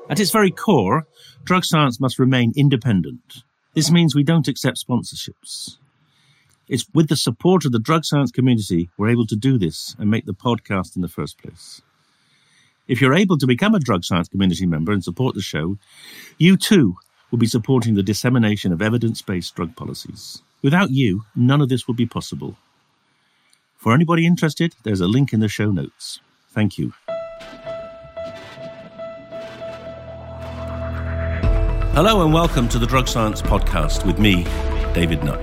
At its very core, drug science must remain independent. This means we don't accept sponsorships. It's with the support of the drug science community we're able to do this and make the podcast in the first place. If you're able to become a drug science community member and support the show, you too will be supporting the dissemination of evidence-based drug policies. Without you, none of this would be possible. For anybody interested, there's a link in the show notes. Thank you. Hello and welcome to the Drug Science Podcast with me, David Nutt.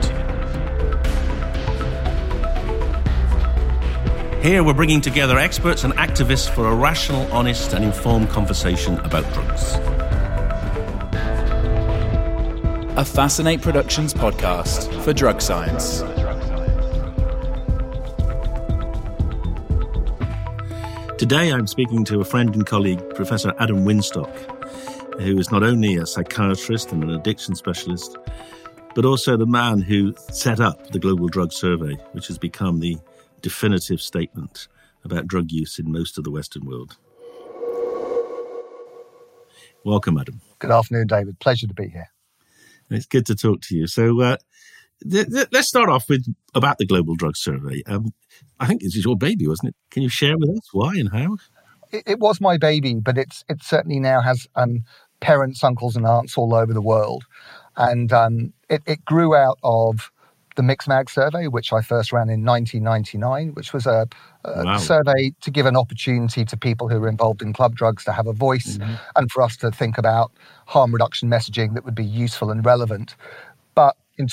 Here we're bringing together experts and activists for a rational, honest and informed conversation about drugs. A Fascinate Productions podcast for drug science. Today I'm speaking to a friend and colleague, Professor Adam Winstock, who is not only a psychiatrist and an addiction specialist, but also the man who set up the Global Drug Survey, which has become the definitive statement about drug use in most of the Western world. Welcome, Adam. Good afternoon, David. Pleasure to be here. It's good to talk to you. So let's start off with about the Global Drug Survey. I think this is your baby, wasn't it? Can you share with us why and how? It was my baby, but it certainly now has parents, uncles and aunts all over the world. And it grew out of the Mixmag survey, which I first ran in 1999, which was a survey to give an opportunity to people who were involved in club drugs to have a voice and for us to think about harm reduction messaging that would be useful and relevant. But in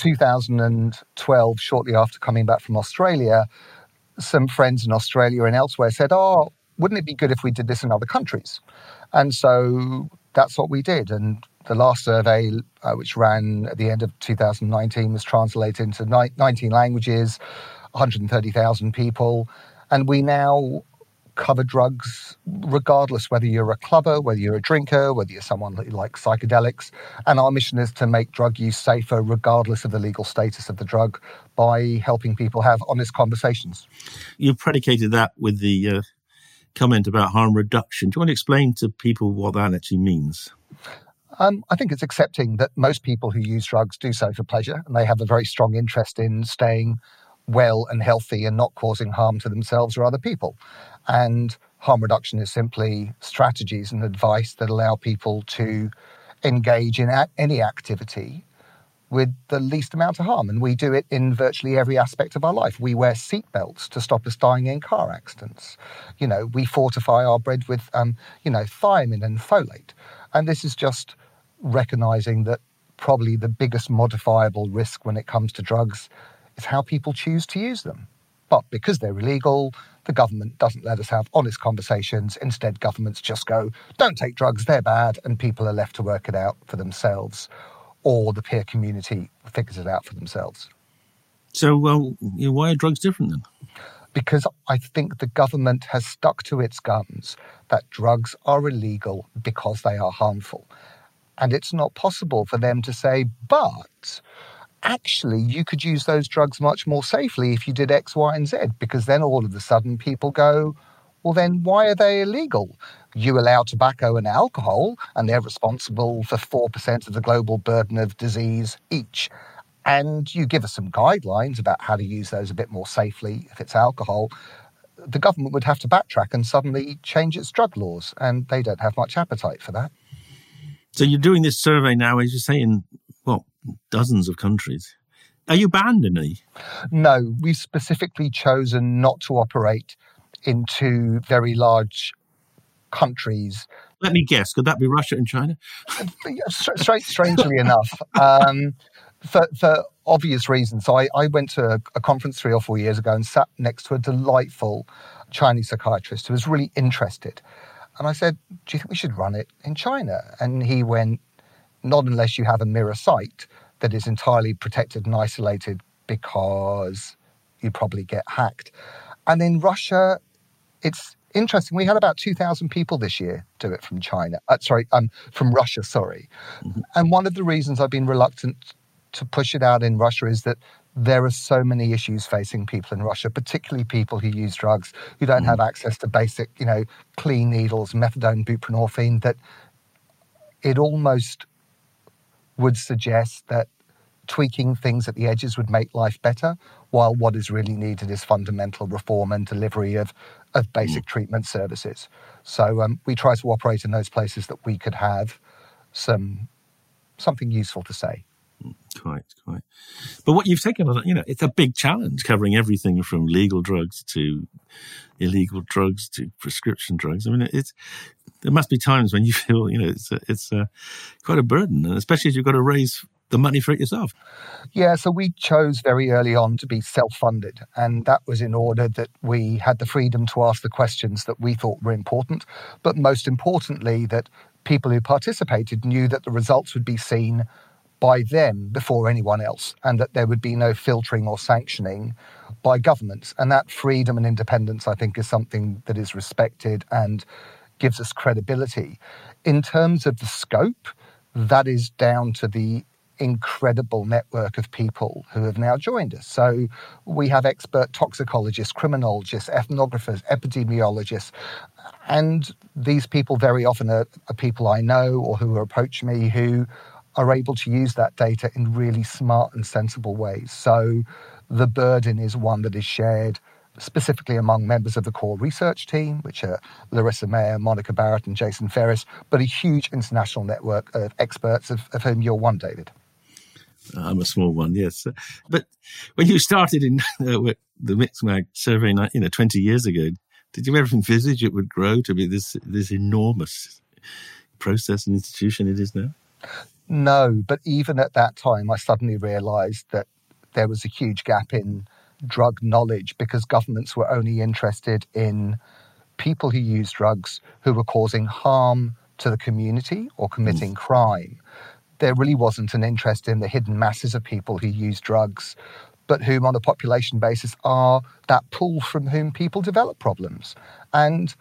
2012, shortly after coming back from Australia, some friends in Australia and elsewhere said, wouldn't it be good if we did this in other countries? And so that's what we did. And the last survey, which ran at the end of 2019, was translated into 19 languages, 130,000 people. And we now cover drugs regardless whether you're a clubber, whether you're a drinker, whether you're someone who likes psychedelics. And our mission is to make drug use safer regardless of the legal status of the drug by helping people have honest conversations. You predicated that with the comment about harm reduction. Do you want to explain to people what that actually means? I think it's accepting that most people who use drugs do so for pleasure, and they have a very strong interest in staying well and healthy and not causing harm to themselves or other people. And harm reduction is simply strategies and advice that allow people to engage in any activity with the least amount of harm. And we do it in virtually every aspect of our life. We wear seatbelts to stop us dying in car accidents. We fortify our bread with, thiamine and folate. And this is just recognizing that probably the biggest modifiable risk when it comes to drugs is how people choose to use them. But because they're illegal, the government doesn't let us have honest conversations. Instead, governments just go, don't take drugs, they're bad, and people are left to work it out for themselves, or the peer community figures it out for themselves. So, why are drugs different then? Because I think the government has stuck to its guns that drugs are illegal because they are harmful. And it's not possible for them to say, but actually you could use those drugs much more safely if you did X, Y, and Z, because then all of a sudden people go, well, then why are they illegal? You allow tobacco and alcohol, and they're responsible for 4% of the global burden of disease each. And you give us some guidelines about how to use those a bit more safely if it's alcohol. The government would have to backtrack and suddenly change its drug laws, and they don't have much appetite for that. So you're doing this survey now, as you say, in, dozens of countries. Are you banned in any? No, we've specifically chosen not to operate in two very large countries. Let me guess, could that be Russia and China? Strangely enough. For obvious reasons. So I went to a conference 3 or 4 years ago and sat next to a delightful Chinese psychiatrist who was really interested. And I said, do you think we should run it in China? And he went, not unless you have a mirror site that is entirely protected and isolated, because you probably get hacked. And in Russia, it's interesting. We had about 2,000 people this year do it from China. From Russia. Mm-hmm. And one of the reasons I've been reluctant to push it out in Russia is that there are so many issues facing people in Russia, particularly people who use drugs, who don't have access to basic, clean needles, methadone, buprenorphine, that it almost would suggest that tweaking things at the edges would make life better, while what is really needed is fundamental reform and delivery of basic treatment services. So we try to operate in those places that we could have something useful to say. Quite. But what you've taken on, it's a big challenge covering everything from legal drugs to illegal drugs to prescription drugs. I mean, there must be times when you feel, it's quite a burden, and especially as you've got to raise the money for it yourself. Yeah, so we chose very early on to be self-funded, and that was in order that we had the freedom to ask the questions that we thought were important, but most importantly, that people who participated knew that the results would be seen by them before anyone else, and that there would be no filtering or sanctioning by governments. And that freedom and independence, I think, is something that is respected and gives us credibility. In terms of the scope, that is down to the incredible network of people who have now joined us. So we have expert toxicologists, criminologists, ethnographers, epidemiologists, and these people very often are people I know or who approach me who are able to use that data in really smart and sensible ways. So the burden is one that is shared specifically among members of the core research team, which are Larissa Mayer, Monica Barrett and Jason Ferris, but a huge international network of experts of whom you're one, David. I'm a small one, yes. But when you started in the Mixmag survey 20 years ago, did you ever envisage it would grow to be this enormous process and institution it is now? No, but even at that time, I suddenly realised that there was a huge gap in drug knowledge because governments were only interested in people who use drugs who were causing harm to the community or committing crime. There really wasn't an interest in the hidden masses of people who use drugs, but whom on a population basis are that pool from whom people develop problems. And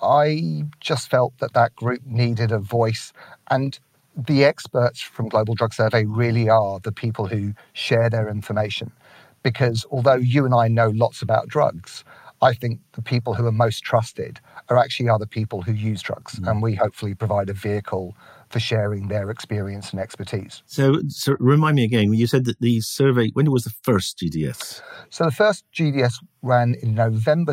I just felt that group needed a voice, and the experts from Global Drug Survey really are the people who share their information. Because although you and I know lots about drugs, I think the people who are most trusted are actually other people who use drugs. And we hopefully provide a vehicle for sharing their experience and expertise. So remind me again, you said that the survey, when was the first GDS? So the first GDS ran in November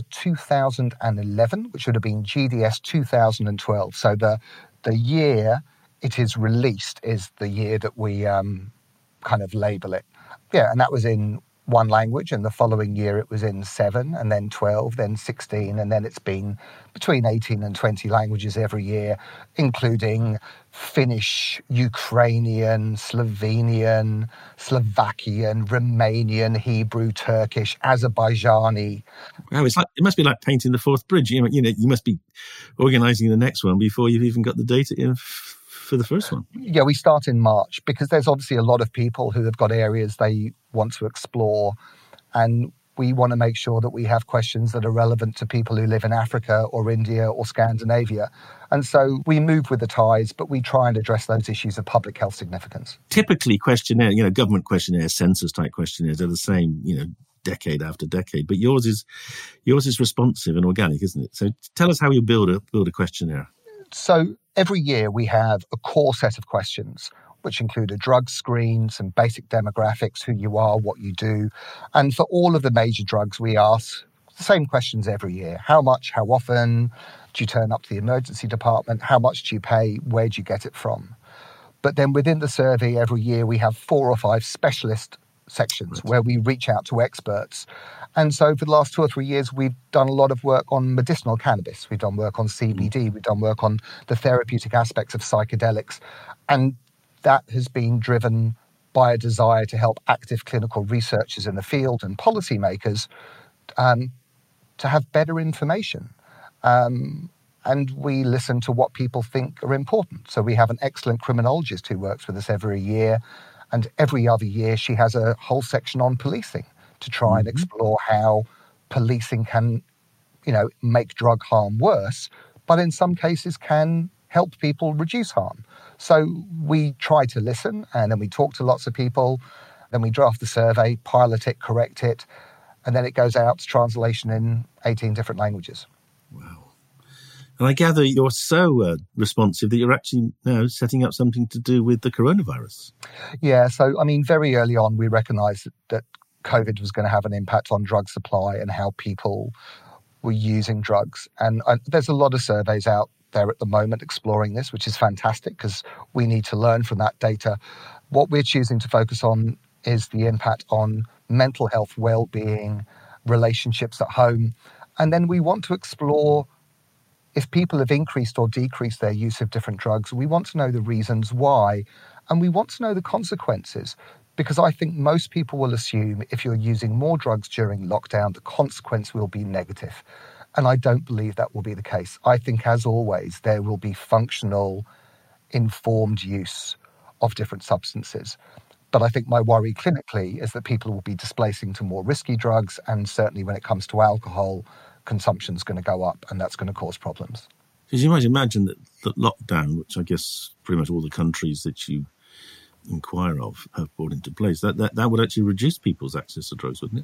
2011, which would have been GDS 2012. So the year it is released is the year that we kind of label it. Yeah, and that was in one language, and the following year it was in 7, and then 12, then 16, and then it's been between 18 and 20 languages every year, including Finnish, Ukrainian, Slovenian, Slovakian, Romanian, Hebrew, Turkish, Azerbaijani. Wow, it must be like painting the fourth bridge. You must be organising the next one before you've even got the data in for the first one. Yeah, we start in March because there's obviously a lot of people who have got areas they want to explore, and we want to make sure that we have questions that are relevant to people who live in Africa or India or Scandinavia. And so we move with the tides, but we try and address those issues of public health significance. Typically questionnaire, government questionnaires, census type questionnaires are the same, decade after decade, but yours is responsive and organic, isn't it? So tell us how you build a questionnaire. So every year we have a core set of questions, which include a drug screen, some basic demographics, who you are, what you do. And for all of the major drugs, we ask the same questions every year. How much, how often do you turn up to the emergency department? How much do you pay? Where do you get it from? But then within the survey every year, we have 4 or 5 specialist sections where we reach out to experts. And so for the last 2 or 3 years, we've done a lot of work on medicinal cannabis. We've done work on CBD. We've done work on the therapeutic aspects of psychedelics. And that has been driven by a desire to help active clinical researchers in the field and policymakers to have better information. And we listen to what people think are important. So we have an excellent criminologist who works with us every year. And every other year, she has a whole section on policing to try and explore how policing can, make drug harm worse, but in some cases can help people reduce harm. So we try to listen, and then we talk to lots of people, then we draft the survey, pilot it, correct it, and then it goes out to translation in 18 different languages. Wow. And I gather you're so responsive that you're actually now setting up something to do with the coronavirus. Yeah, so I mean, very early on, we recognised that COVID was going to have an impact on drug supply and how people were using drugs. And there's a lot of surveys out there at the moment exploring this, which is fantastic because we need to learn from that data. What we're choosing to focus on is the impact on mental health, well-being, relationships at home. And then we want to explore if people have increased or decreased their use of different drugs. We want to know the reasons why, and we want to know the consequences, because I think most people will assume if you're using more drugs during lockdown, the consequence will be negative. And I don't believe that will be the case. I think, as always, there will be functional, informed use of different substances. But I think my worry clinically is that people will be displacing to more risky drugs, and certainly when it comes to alcohol, consumption is going to go up, and that's going to cause problems. Because you might imagine that lockdown, which I guess pretty much all the countries that you inquire of have brought into place, that would actually reduce people's access to drugs, wouldn't it?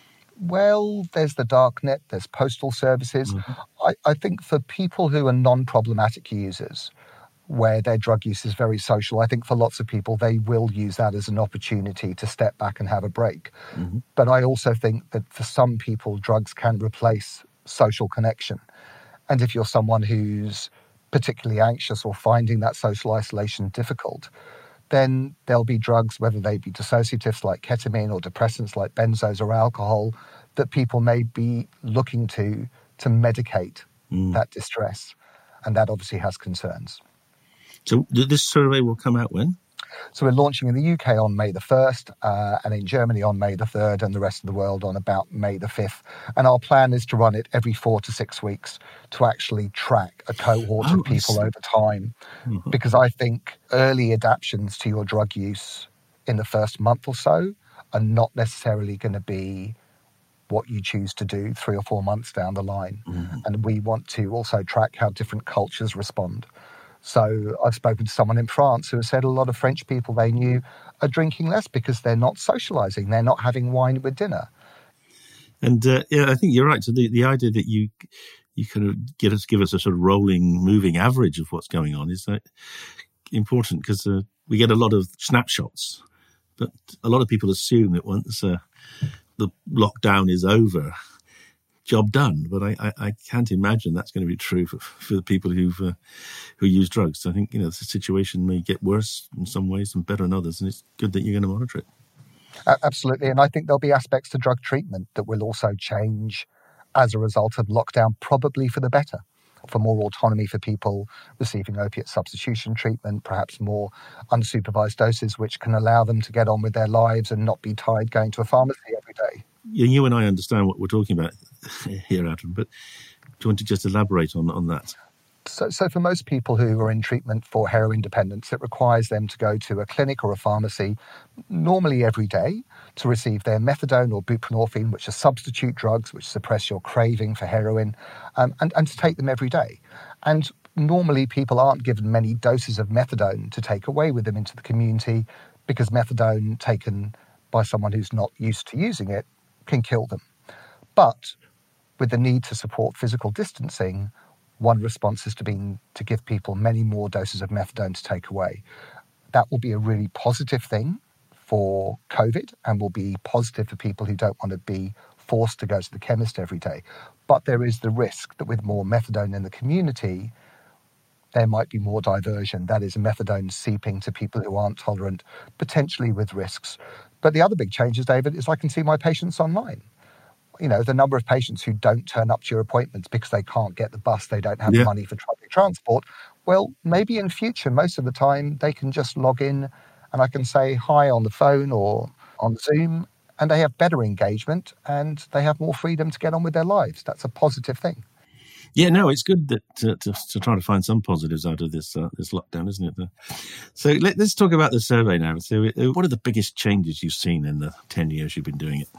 Well, there's the darknet, there's postal services. Mm-hmm. I think for people who are non-problematic users, where their drug use is very social, I think for lots of people, they will use that as an opportunity to step back and have a break. Mm-hmm. But I also think that for some people, drugs can replace social connection. And if you're someone who's particularly anxious or finding that social isolation difficult, then there'll be drugs, whether they be dissociatives like ketamine or depressants like benzos or alcohol, that people may be looking to medicate that distress. And that obviously has concerns. So this survey will come out when? So we're launching in the UK on May the 1st and in Germany on May the 3rd and the rest of the world on about May the 5th. And our plan is to run it every 4 to 6 weeks to actually track a cohort of people over time. Mm-hmm. Because I think early adaptations to your drug use in the first month or so are not necessarily going to be what you choose to do 3 or 4 months down the line. Mm-hmm. And we want to also track how different cultures respond. So I've spoken to someone in France who has said a lot of French people they knew are drinking less because they're not socialising. They're not having wine with dinner. And I think you're right. So the idea that you kind of give us a sort of rolling, moving average of what's going on is important because we get a lot of snapshots. But a lot of people assume that once the lockdown is over, job done, but I can't imagine that's going to be true for the people who use drugs. So I think the situation may get worse in some ways and better in others, and it's good that you're going to monitor it. Absolutely, and I think there'll be aspects to drug treatment that will also change as a result of lockdown, probably for the better, for more autonomy for people receiving opiate substitution treatment, perhaps more unsupervised doses, which can allow them to get on with their lives and not be tied going to a pharmacy every day. You and I understand what we're talking about here, Adam, but do you want to just elaborate on that? So for most people who are in treatment for heroin dependence, it requires them to go to a clinic or a pharmacy, normally every day, to receive their methadone or buprenorphine, which are substitute drugs which suppress your craving for heroin, and to take them every day. And normally people aren't given many doses of methadone to take away with them into the community because methadone taken by someone who's not used to using it can kill them. But with the need to support physical distancing, one response has been to give people many more doses of methadone to take away. That will be a really positive thing for COVID and will be positive for people who don't want to be forced to go to the chemist every day. But there is the risk that with more methadone in the community, there might be more diversion. That is, methadone seeping to people who aren't tolerant, potentially with risks. But the other big changes, David, is I can see my patients online. The number of patients who don't turn up to your appointments because they can't get the bus, they don't have money for public transport. Well, maybe in future, most of the time, they can just log in and I can say hi on the phone or on Zoom, and they have better engagement and they have more freedom to get on with their lives. That's a positive thing. Yeah, no, it's good that to try to find some positives out of this lockdown, isn't it? So let's talk about the survey now. So what are the biggest changes you've seen in the 10 years you've been doing it?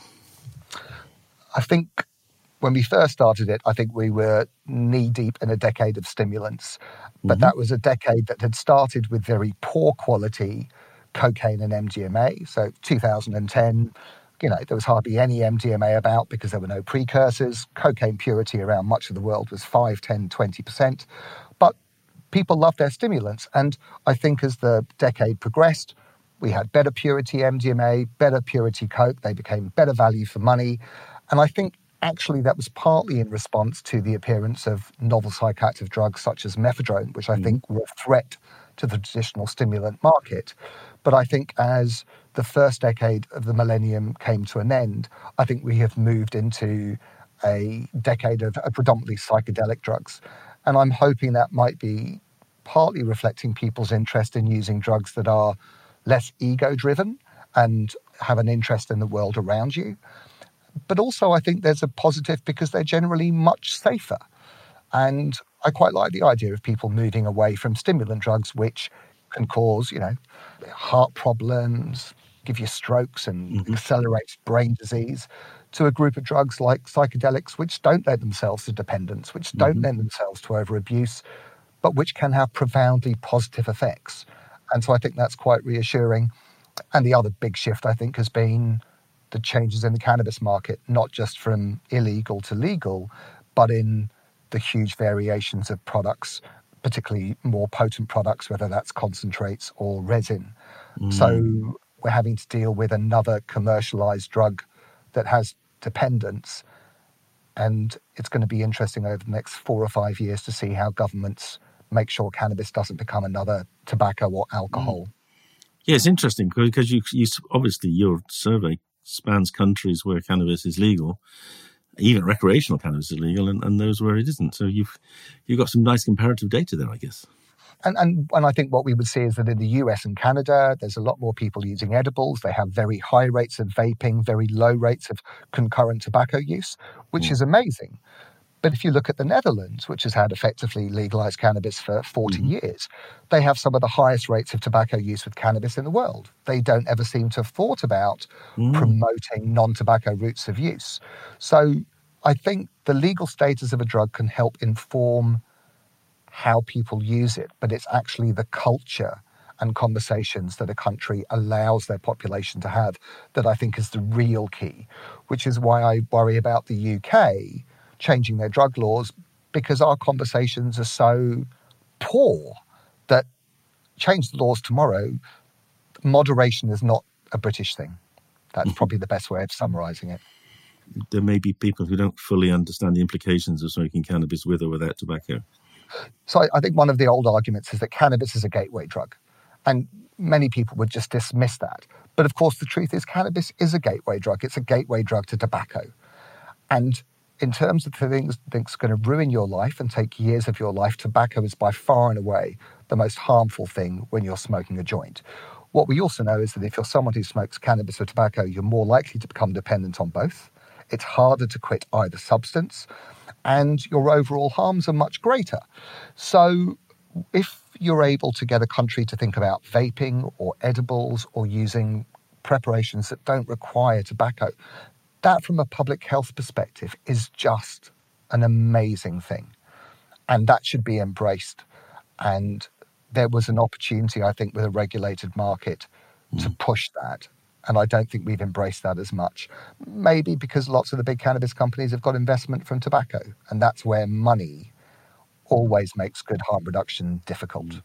I think when we first started it, I think we were knee-deep in a decade of stimulants. But that was a decade that had started with very poor quality cocaine and MDMA. So 2010, There was hardly any MDMA about because there were no precursors. Cocaine purity around much of the world was 5, 10, 20%. But people loved their stimulants. And I think as the decade progressed, we had better purity MDMA, better purity coke. They became better value for money. And I think actually that was partly in response to the appearance of novel psychoactive drugs such as methadone, which I think were a threat to the traditional stimulant market. But I think as the first decade of the millennium came to an end, I think we have moved into a decade of predominantly psychedelic drugs. And I'm hoping that might be partly reflecting people's interest in using drugs that are less ego-driven and have an interest in the world around you. But also I think there's a positive because they're generally much safer. And I quite like the idea of people moving away from stimulant drugs, which can cause, heart problems, give you strokes and accelerate brain disease, to a group of drugs like psychedelics, which don't lend themselves to dependence, which don't lend themselves to overabuse, but which can have profoundly positive effects. And so I think that's quite reassuring. And the other big shift, I think, has been the changes in the cannabis market, not just from illegal to legal, but in the huge variations of products, particularly more potent products, whether that's concentrates or resin. So we're having to deal with another commercialized drug that has dependence. And it's going to be interesting over the next 4 or 5 years to see how governments make sure cannabis doesn't become another tobacco or alcohol. Yeah, it's interesting because you obviously your survey spans countries where cannabis is legal, even recreational cannabis is legal, and those where it isn't. So you've got some nice comparative data there, I guess. And I think what we would see is that in the US and Canada, there's a lot more people using edibles. They have very high rates of vaping, very low rates of concurrent tobacco use, which is amazing. But if you look at the Netherlands, which has had effectively legalized cannabis for 40 years, they have some of the highest rates of tobacco use with cannabis in the world. They don't ever seem to have thought about promoting non-tobacco routes of use. So I think the legal status of a drug can help inform how people use it, but it's actually the culture and conversations that a country allows their population to have that I think is the real key, which is why I worry about the UK changing their drug laws, because our conversations are so poor that change the laws tomorrow. Moderation is not a British thing. That's probably the best way of summarizing it. There may be people who don't fully understand the implications of smoking cannabis with or without tobacco. So I think one of the old arguments is that cannabis is a gateway drug. And many people would just dismiss that. But of course, the truth is cannabis is a gateway drug. It's a gateway drug to tobacco. And in terms of the things that's going to ruin your life and take years of your life, tobacco is by far and away the most harmful thing when you're smoking a joint. What we also know is that if you're someone who smokes cannabis or tobacco, you're more likely to become dependent on both. It's harder to quit either substance, and your overall harms are much greater. So if you're able to get a country to think about vaping or edibles or using preparations that don't require tobacco, that from a public health perspective is just an amazing thing. And that should be embraced. And there was an opportunity, I think, with a regulated market to push that. And I don't think we've embraced that as much. Maybe because lots of the big cannabis companies have got investment from tobacco. And that's where money always makes good harm reduction difficult.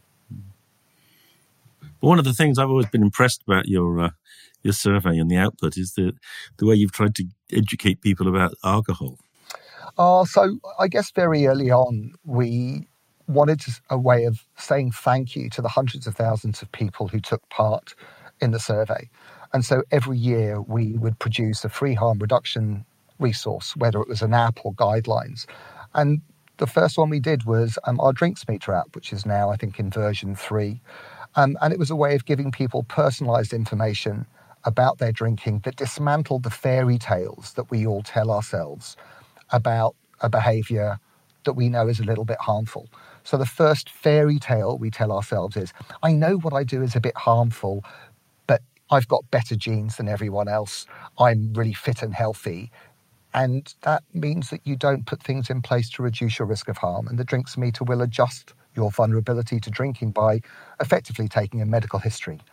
One of the things I've always been impressed about your survey and the output is the way you've tried to educate people about alcohol. So I guess very early on, we wanted a way of saying thank you to the hundreds of thousands of people who took part in the survey. And so every year we would produce a free harm reduction resource, whether it was an app or guidelines. And the first one we did was our Drinks Meter app, which is now, I think, in version 3. And it was a way of giving people personalized information about their drinking that dismantled the fairy tales that we all tell ourselves about a behavior that we know is a little bit harmful. So the first fairy tale we tell ourselves is, I know what I do is a bit harmful, but I've got better genes than everyone else. I'm really fit and healthy. And that means that you don't put things in place to reduce your risk of harm. And the Drinks Meter will adjust your vulnerability to drinking by effectively taking a medical history.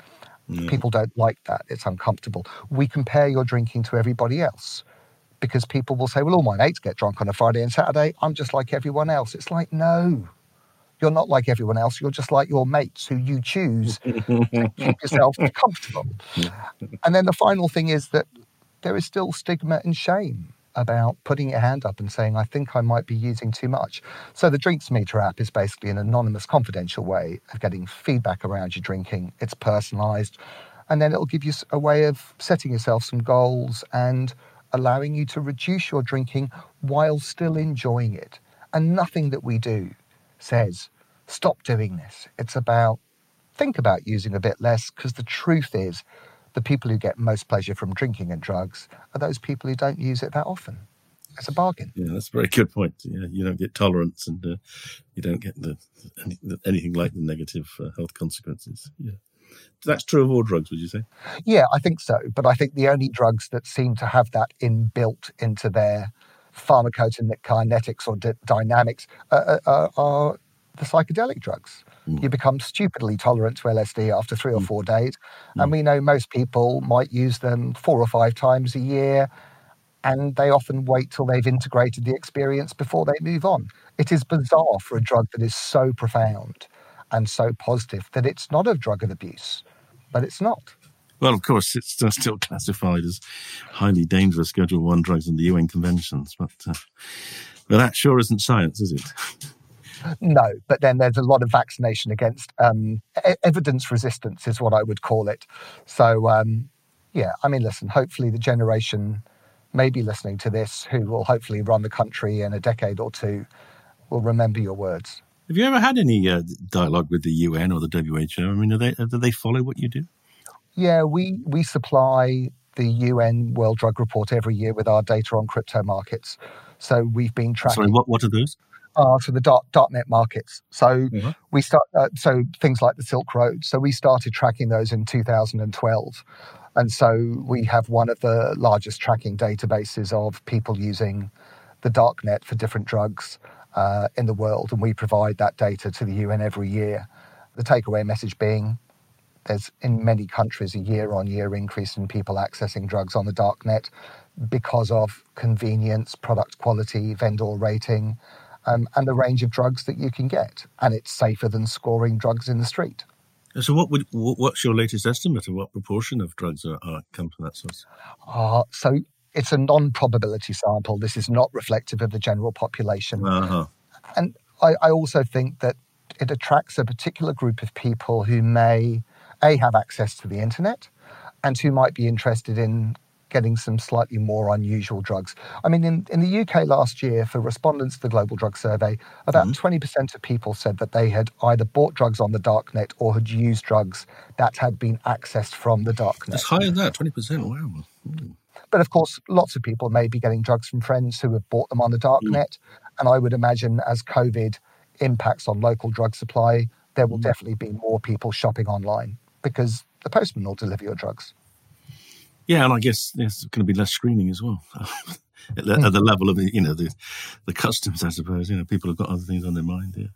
People don't like that. It's uncomfortable. We compare your drinking to everybody else because people will say, well, all my mates get drunk on a Friday and Saturday. I'm just like everyone else. It's like, no, you're not like everyone else. You're just like your mates who you choose to keep yourself comfortable. And then the final thing is that there is still stigma and shame about putting your hand up and saying, I think I might be using too much. So the Drinks Meter app is basically an anonymous, confidential way of getting feedback around your drinking. It's personalised, and then it'll give you a way of setting yourself some goals and allowing you to reduce your drinking while still enjoying it. And nothing that we do says, stop doing this. It's about, think about using a bit less, because the truth is, the people who get most pleasure from drinking and drugs are those people who don't use it that often. It's a bargain. Yeah, that's a very good point. Yeah, you don't get tolerance, and you don't get anything like the negative health consequences. Yeah, that's true of all drugs, would you say? Yeah, I think so. But I think the only drugs that seem to have that inbuilt into their pharmacokinetics or dynamics are the psychedelic drugs. You become stupidly tolerant to LSD after 3 or 4 days. And we know most people might use them 4 or 5 times a year, and they often wait till they've integrated the experience before they move on. It is bizarre for a drug that is so profound and so positive that it's not a drug of abuse, but it's not. Well, of course, it's still classified as highly dangerous Schedule 1 drugs in the UN conventions, but that sure isn't science, is it? No, but then there's a lot of vaccination against evidence resistance is what I would call it. So, yeah, I mean, listen, hopefully the generation maybe listening to this who will hopefully run the country in a decade or two will remember your words. Have you ever had any dialogue with the UN or the WHO? I mean, do they follow what you do? Yeah, we supply the UN World Drug Report every year with our data on crypto markets. So we've been tracking... Sorry, what are those? So the darknet markets. So we start. So things like the Silk Road. So we started tracking those in 2012, and so we have one of the largest tracking databases of people using the darknet for different drugs in the world, and we provide that data to the UN every year. The takeaway message being, there's in many countries a year-on-year increase in people accessing drugs on the darknet because of convenience, product quality, vendor rating. And the range of drugs that you can get. And it's safer than scoring drugs in the street. So what's your latest estimate of what proportion of drugs come from that source? So it's a non-probability sample. This is not reflective of the general population. And I also think that it attracts a particular group of people who may, have access to the internet and who might be interested in getting some slightly more unusual drugs. I mean, in the UK last year, for respondents to the Global Drug Survey, about 20% of people said that they had either bought drugs on the darknet or had used drugs that had been accessed from the darknet. That's higher than that, 20%, wow. But of course, lots of people may be getting drugs from friends who have bought them on the darknet. And I would imagine as COVID impacts on local drug supply, there will definitely be more people shopping online because the postman will deliver your drugs. Yeah, and I guess there's going to be less screening as well at the level of the customs, I suppose. People have got other things on their mind.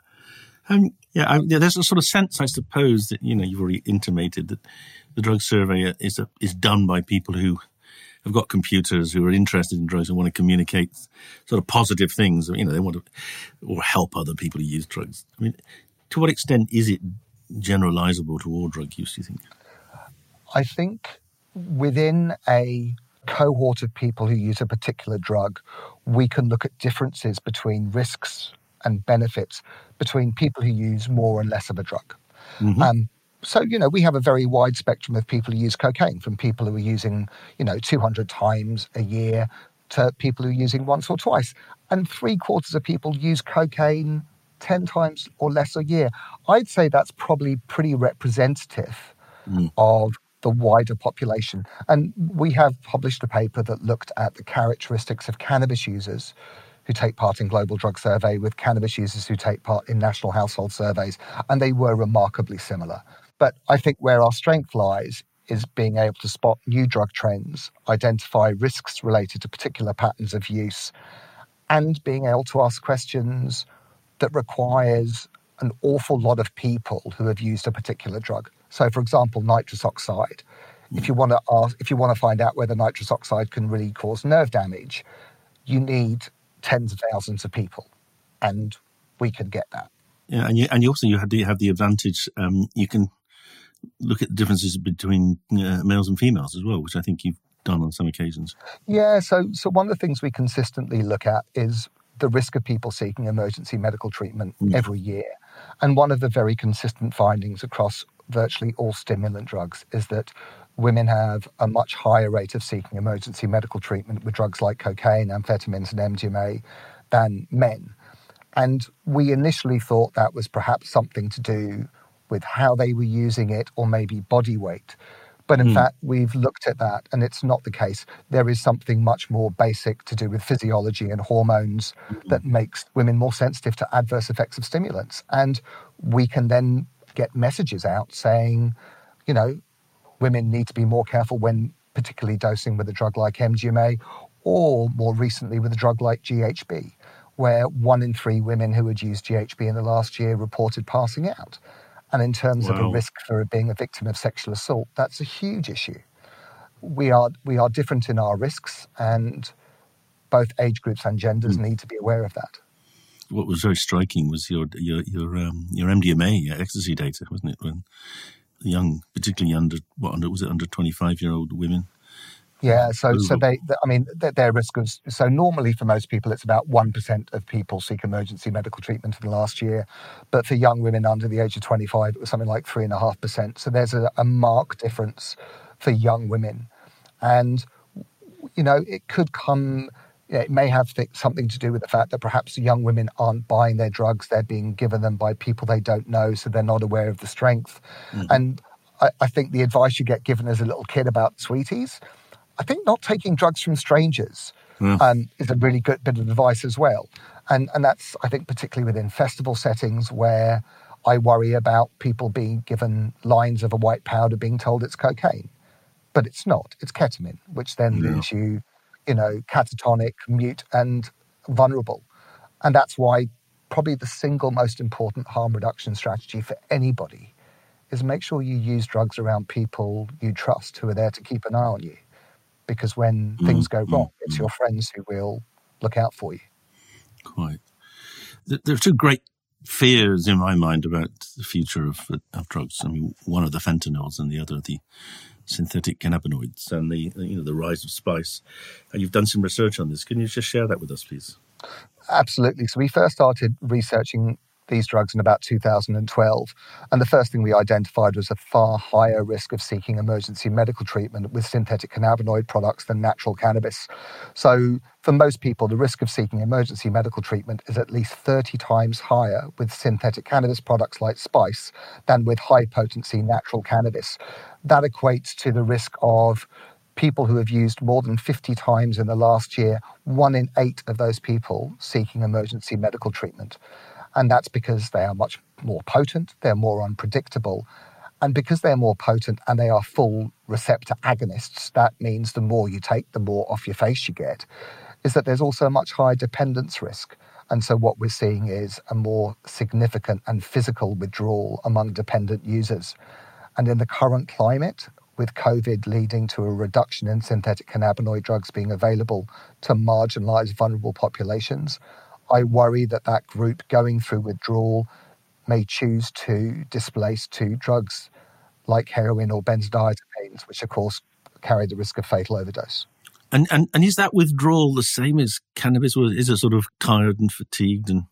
There's a sort of sense, I suppose, that you've already intimated that the drug survey is done by people who have got computers, who are interested in drugs and want to communicate sort of positive things. They want to or help other people who use drugs. I mean, to what extent is it generalizable to all drug use, do you think? I think within a cohort of people who use a particular drug, we can look at differences between risks and benefits between people who use more and less of a drug. So, we have a very wide spectrum of people who use cocaine, from people who are using, 200 times a year to people who are using once or twice. And 3/4 of people use cocaine 10 times or less a year. I'd say that's probably pretty representative of the wider population. And we have published a paper that looked at the characteristics of cannabis users who take part in Global Drug Survey with cannabis users who take part in national household surveys, and they were remarkably similar. But I think where our strength lies is being able to spot new drug trends, identify risks related to particular patterns of use, and being able to ask questions that requires an awful lot of people who have used a particular drug. So, for example, nitrous oxide. If you want to find out whether nitrous oxide can really cause nerve damage, you need tens of thousands of people, and we can get that. Yeah, and you have the advantage. You can look at the differences between males and females as well, which I think you've done on some occasions. Yeah. So one of the things we consistently look at is the risk of people seeking emergency medical treatment every year. And one of the very consistent findings across virtually all stimulant drugs is that women have a much higher rate of seeking emergency medical treatment with drugs like cocaine, amphetamines, and MDMA than men. And we initially thought that was perhaps something to do with how they were using it or maybe body weight. But in fact, we've looked at that and it's not the case. There is something much more basic to do with physiology and hormones that makes women more sensitive to adverse effects of stimulants. And we can then get messages out saying, you know, women need to be more careful when particularly dosing with a drug like MDMA, or more recently with a drug like GHB, where 1 in 3 women who had used GHB in the last year reported passing out. And in terms of a risk for being a victim of sexual assault, that's a huge issue. We are different in our risks, and both age groups and genders need to be aware of that. What was very striking was your MDMA ecstasy data, wasn't it? When young, particularly under 25-year-old women. Yeah, so their risk was, so normally for most people it's about 1% of people seek emergency medical treatment in the last year, but for young women under the age of 25 it was something like 3.5%. So there's a marked difference for young women, and you know it could come. It may have something to do with the fact that perhaps young women aren't buying their drugs; they're being given them by people they don't know, so they're not aware of the strength. And I think the advice you get given as a little kid about sweeties. I think not taking drugs from strangers is a really good bit of advice as well. And that's, I think, particularly within festival settings where I worry about people being given lines of a white powder being told it's cocaine. But it's not. It's ketamine, which then leaves you, catatonic, mute, and vulnerable. And that's why probably the single most important harm reduction strategy for anybody is make sure you use drugs around people you trust who are there to keep an eye on you. Because when things go wrong, it's your friends who will look out for you. Quite. There are two great fears in my mind about the future of drugs. I mean, one of the fentanyls and the other the synthetic cannabinoids and the rise of spice. And you've done some research on this. Can you just share that with us, please? Absolutely. So we first started researching these drugs in about 2012. And the first thing we identified was a far higher risk of seeking emergency medical treatment with synthetic cannabinoid products than natural cannabis. So for most people, the risk of seeking emergency medical treatment is at least 30 times higher with synthetic cannabis products like spice than with high-potency natural cannabis. That equates to the risk of people who have used more than 50 times in the last year, 1 in 8 of those people seeking emergency medical treatment. And that's because they are much more potent, they're more unpredictable. And because they're more potent and they are full receptor agonists, that means the more you take, the more off your face you get, is that there's also a much higher dependence risk. And so what we're seeing is a more significant and physical withdrawal among dependent users. And in the current climate, with COVID leading to a reduction in synthetic cannabinoid drugs being available to marginalized vulnerable populations, I worry that group going through withdrawal may choose to displace to drugs like heroin or benzodiazepines, which of course carry the risk of fatal overdose. And is that withdrawal the same as cannabis, or is it sort of tired and fatigued and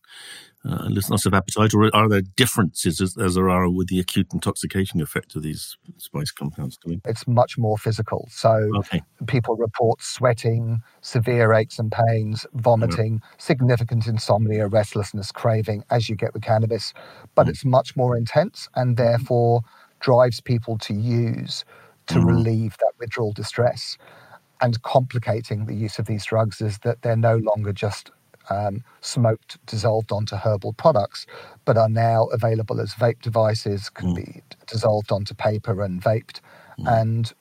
loss of appetite, or are there differences as there are with the acute intoxication effect of these spice compounds? It's much more physical. So people report sweating, severe aches and pains, vomiting, significant insomnia, restlessness, craving, as you get with cannabis. But it's much more intense and therefore drives people to use to relieve that withdrawal distress. And complicating the use of these drugs is that they're no longer just smoked, dissolved onto herbal products, but are now available as vape devices, can be dissolved onto paper and vaped. And,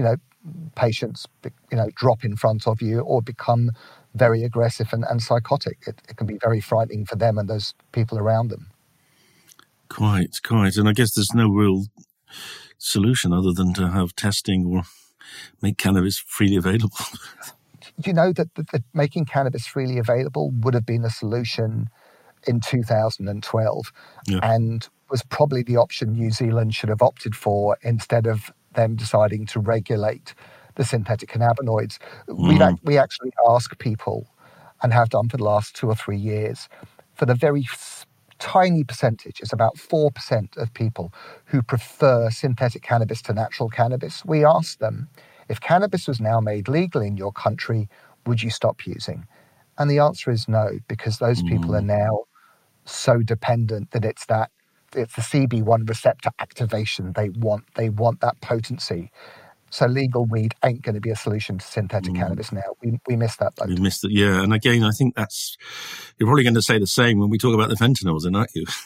patients, drop in front of you or become very aggressive and psychotic. It can be very frightening for them and those people around them. Quite. And I guess there's no real solution other than to have testing or make cannabis freely available. You know that making cannabis freely available would have been a solution in 2012 and was probably the option New Zealand should have opted for instead of them deciding to regulate the synthetic cannabinoids. We actually ask people, and have done for the last 2 or 3 years, for the very tiny percentage, it's about 4% of people who prefer synthetic cannabis to natural cannabis. We ask them, if cannabis was now made legal in your country, would you stop using? And the answer is no, because those people are now so dependent that it's the CB1 receptor activation they want. They want that potency. So legal weed ain't going to be a solution to synthetic cannabis now. We missed that boat. We missed it, yeah. And again, I think you're probably going to say the same when we talk about the fentanyls, then, aren't you?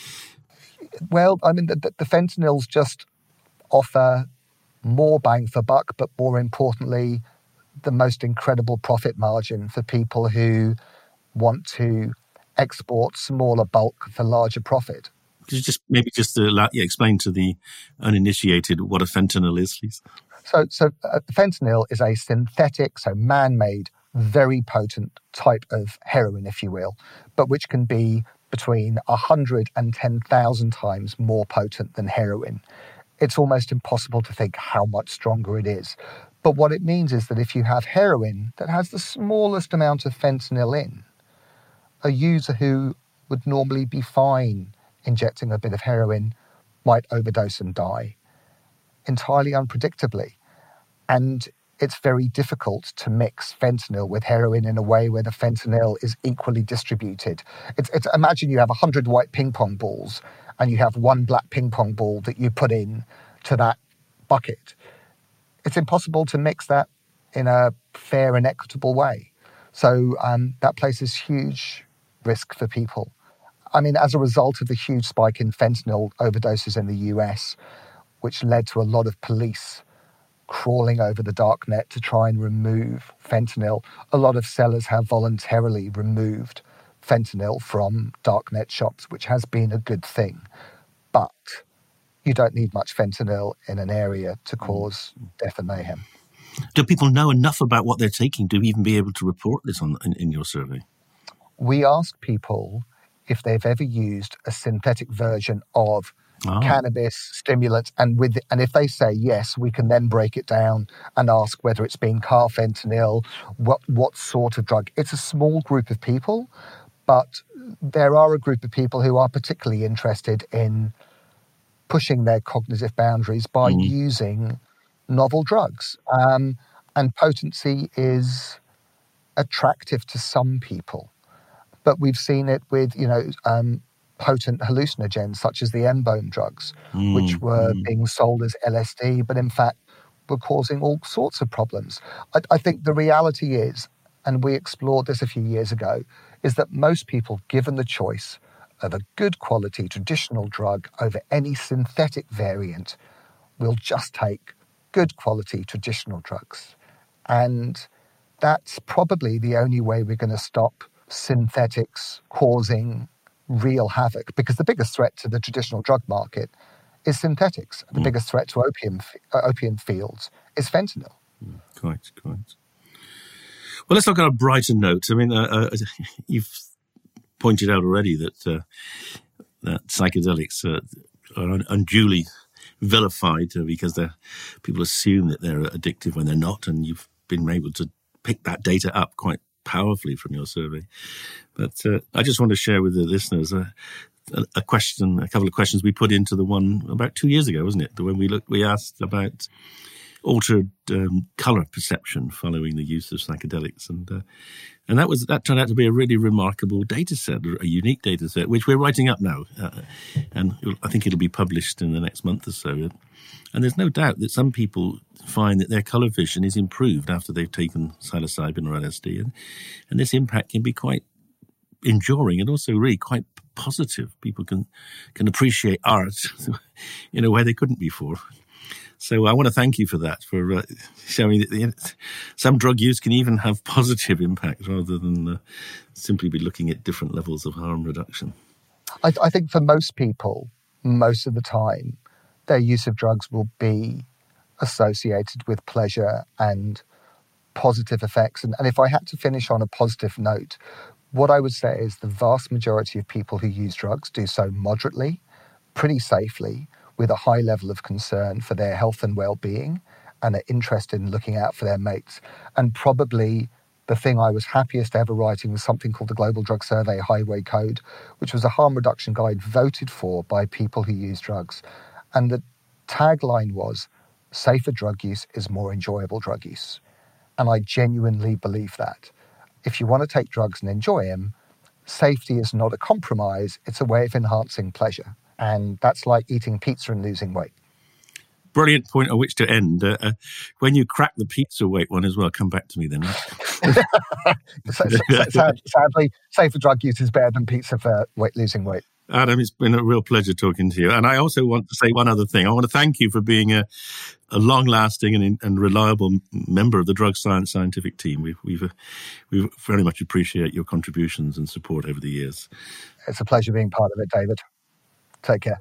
Well, I mean, the fentanyls just offer more bang for buck, but more importantly, the most incredible profit margin for people who want to export smaller bulk for larger profit. Could you just explain to the uninitiated what a fentanyl is, please? So fentanyl is a synthetic, so man-made, very potent type of heroin, if you will, but which can be between 100 and 10,000 times more potent than heroin. It's almost impossible to think how much stronger it is. But what it means is that if you have heroin that has the smallest amount of fentanyl in, a user who would normally be fine injecting a bit of heroin might overdose and die entirely unpredictably. And it's very difficult to mix fentanyl with heroin in a way where the fentanyl is equally distributed. It's imagine you have 100 white ping pong balls and you have one black ping pong ball that you put in to that bucket. It's impossible to mix that in a fair and equitable way. So that places huge risk for people. I mean, as a result of the huge spike in fentanyl overdoses in the US, which led to a lot of police crawling over the darknet to try and remove fentanyl, a lot of sellers have voluntarily removed fentanyl from darknet shops, which has been a good thing. But you don't need much fentanyl in an area to cause death and mayhem. Do people know enough about what they're taking to even be able to report this in your survey? We ask people if they've ever used a synthetic version of cannabis, stimulants, and if they say yes, we can then break it down and ask whether it's been carfentanil, what sort of drug. It's a small group of people, but there are a group of people who are particularly interested in pushing their cognitive boundaries by using novel drugs. And potency is attractive to some people. But we've seen it with, potent hallucinogens such as the N-bone drugs, which were being sold as LSD, but in fact were causing all sorts of problems. I think the reality is, and we explored this a few years ago, is that most people, given the choice of a good quality traditional drug over any synthetic variant, will just take good quality traditional drugs. And that's probably the only way we're going to stop synthetics causing real havoc, because the biggest threat to the traditional drug market is synthetics. The biggest threat to opium fields is fentanyl. Quite. Well, let's look at a brighter note. I mean, you've pointed out already that psychedelics are unduly vilified because people assume that they're addictive when they're not, and you've been able to pick that data up quite powerfully from your survey. But I just want to share with the listeners a couple of questions we put into the one about 2 years ago, wasn't it? When we asked about altered color perception following the use of psychedelics, and that turned out to be a really remarkable data set, a unique data set, which we're writing up now, and I think it'll be published in the next month or so. And there's no doubt that some people find that their color vision is improved after they've taken psilocybin or LSD, and this impact can be quite enduring and also really quite positive. People can appreciate art in a way they couldn't before. So I want to thank you for that, for showing that some drug use can even have positive impact rather than simply be looking at different levels of harm reduction. I think for most people, most of the time, their use of drugs will be associated with pleasure and positive effects. And if I had to finish on a positive note, what I would say is the vast majority of people who use drugs do so moderately, pretty safely, with a high level of concern for their health and well-being, and are interested in looking out for their mates. And probably the thing I was happiest ever writing was something called the Global Drug Survey Highway Code, which was a harm reduction guide voted for by people who use drugs. And the tagline was, safer drug use is more enjoyable drug use. And I genuinely believe that. If you want to take drugs and enjoy them, safety is not a compromise, it's a way of enhancing pleasure. And that's like eating pizza and losing weight. Brilliant point on which to end. When you crack the pizza weight one as well, come back to me then. Sadly, safer drug use is better than pizza for losing weight. Adam, it's been a real pleasure talking to you. And I also want to say one other thing. I want to thank you for being a long-lasting and reliable member of the Drug Science scientific team. We very much appreciate your contributions and support over the years. It's a pleasure being part of it, David. Take care.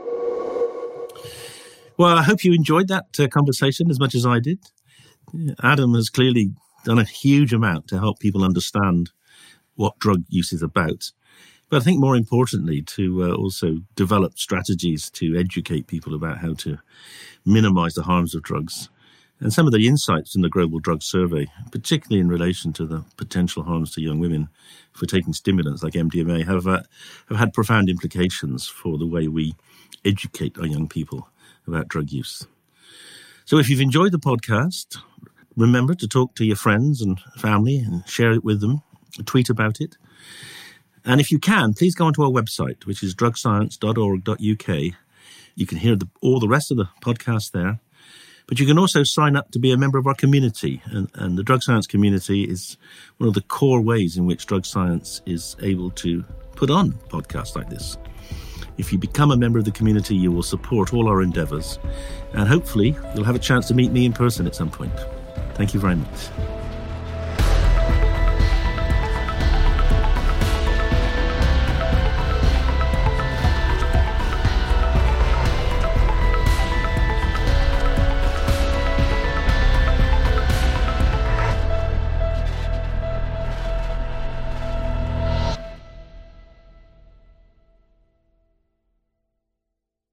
Well, I hope you enjoyed that conversation as much as I did. Adam has clearly done a huge amount to help people understand what drug use is about. But I think more importantly, to also develop strategies to educate people about how to minimize the harms of drugs. And some of the insights in the Global Drug Survey, particularly in relation to the potential harms to young women for taking stimulants like MDMA, have had profound implications for the way we educate our young people about drug use. So if you've enjoyed the podcast, remember to talk to your friends and family and share it with them, tweet about it. And if you can, please go onto our website, which is drugscience.org.uk. You can hear all the rest of the podcast there. But you can also sign up to be a member of our community. And the Drug Science community is one of the core ways in which Drug Science is able to put on podcasts like this. If you become a member of the community, you will support all our endeavours. And hopefully, you'll have a chance to meet me in person at some point. Thank you very much.